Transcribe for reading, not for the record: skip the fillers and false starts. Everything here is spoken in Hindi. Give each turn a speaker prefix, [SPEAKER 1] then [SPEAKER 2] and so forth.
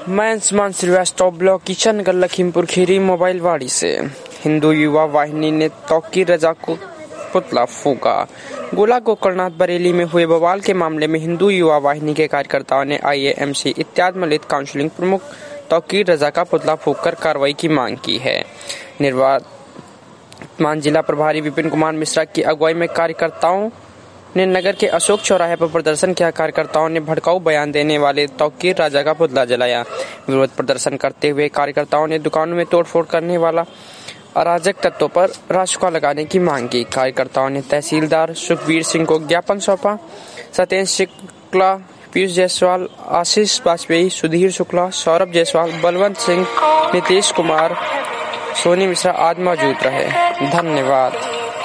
[SPEAKER 1] मैं अंशुमान श्रीवास्तव ब्लॉक किशनगढ़ लखीमपुर खीरी मोबाइल वाड़ी से। हिंदू युवा वाहिनी ने तौकीर रजा को पुतला फूका। गोला गोकर्णनाथ बरेली में हुए बवाल के मामले में हिंदू युवा वाहिनी के कार्यकर्ताओं ने IAMC इत्यादि मलित काउंसिलिंग प्रमुख तौकीर रजा का पुतला फूंककर कार्रवाई की मांग की है। निवर्तमान जिला प्रभारी विपिन कुमार मिश्रा की अगुवाई में कार्यकर्ताओं ने नगर के अशोक चौराहे पर प्रदर्शन किया। कार्यकर्ताओं ने भड़काऊ बयान देने वाले तौकीर राजा का पुतला जलाया। विरोध प्रदर्शन करते हुए कार्यकर्ताओं ने दुकानों में तोड़फोड़ करने वाला अराजक तत्वों पर रासुका लगाने की मांग की। कार्यकर्ताओं ने तहसीलदार सुखबीर सिंह को ज्ञापन सौंपा। सत्येंद्र शुक्ला, पीयूष जायसवाल, आशीष वाजपेयी, सुधीर शुक्ला, सौरभ जायसवाल, बलवंत सिंह, नीतीश कुमार, सोनी मिश्रा आदि मौजूद रहे। धन्यवाद।